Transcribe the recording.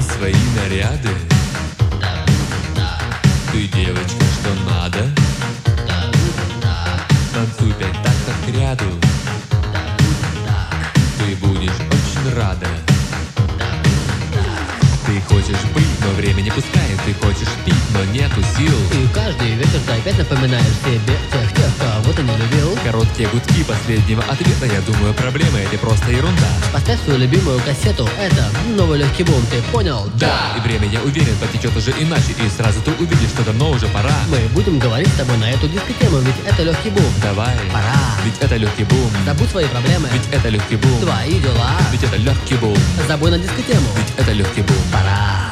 свои наряды. Ты девочка, что надо. Танцуй 5 тактов к ряду. Ты будешь очень рада. Ты хочешь быть, но время не пускает. Ты хочешь пить, но нету сил. И каждый вечер ты опять напоминаешь себе тех, кого ты не любил. Короткие гудки последнего ответа. Я думаю, проблема или просто ерунда. Поставь свою любимую кассету. Это новый легкий бум, ты понял? Да! И время, я уверен, потечет уже иначе. И сразу ты увидишь, что давно уже пора. Мы будем говорить с тобой на эту дискотему, ведь это легкий бум. Давай, Пора. ведь это легкий бум. Забудь свои проблемы, Ведь это легкий бум. твои дела. Ведь это легкий бум. Забудь на дискотему. Ведь это легкий бум. Пора.